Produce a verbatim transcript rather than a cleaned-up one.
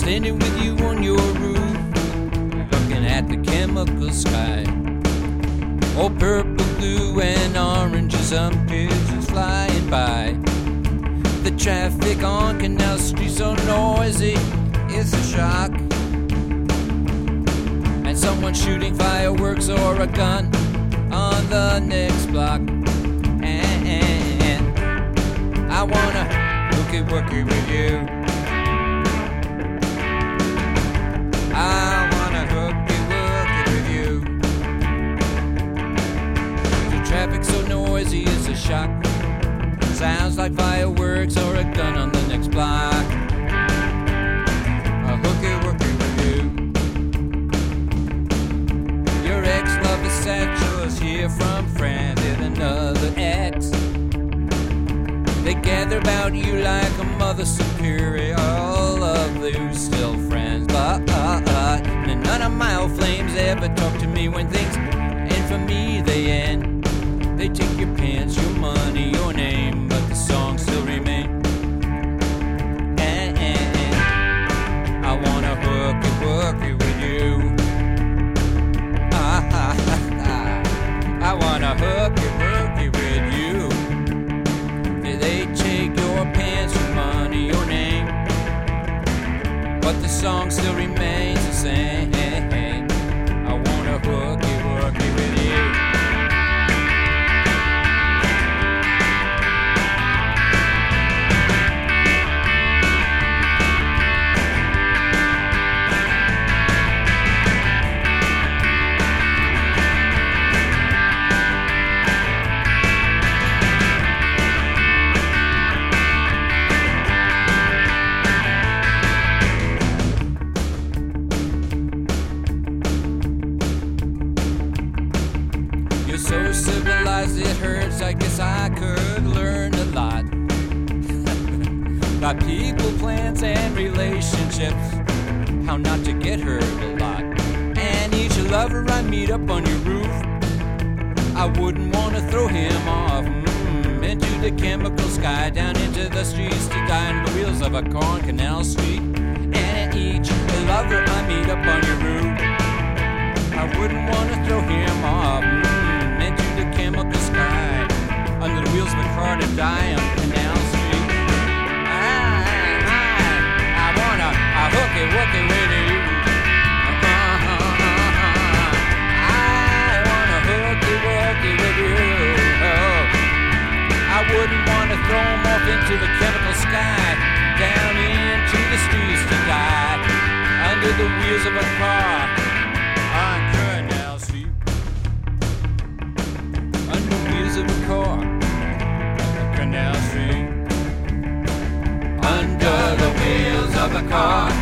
standing with you on your roof, looking at the chemical sky. Oh, purple, blue, and oranges, some pigeons flying by. The traffic on Canal Street so noisy, it's a shock. And someone shooting fireworks or a gun on the next block. And I wanna hooky wookie with you. I wanna hooky wookie with you. The traffic so noisy, it's a shock. Sounds like fireworks or a gun on the next block. A hooky wookie with you. Your ex-love is satchels here from France and another ex. They gather about you like a mother superior. All of you still friends, but uh, uh, none of my old flames ever talk to me when things end for me. They end. They take your pants, your money, your name, but the songs still remain. And, and, and I wanna hooky wookie with you. Ah, ah, ah, ah. I wanna hooky wookie with you. They take your pants, your money, your name, but the song still remains the same. I wanna hooky wookie with you. So civilized it hurts, I guess I could learn a lot about people, plans, and relationships, how not to get hurt a lot. And each lover I meet up on your roof, I wouldn't want to throw him off mm, into the chemical sky, down into the streets to die on the wheels of a car on Canal Street. And each lover I meet up on your roof, I wouldn't want to throw him off mm, into the chemical sky, under the wheels of a car to die on Canal Street. I, I, I wanna a hooky wooky with you. Uh-huh, uh-huh. I wanna hooky wooky with you. Oh, I wouldn't want to throw him off into the chemical sky, down into the streets to die, under the wheels of a car on Canal Street. Under the wheels of a car on Canal Street. Under the wheels of a car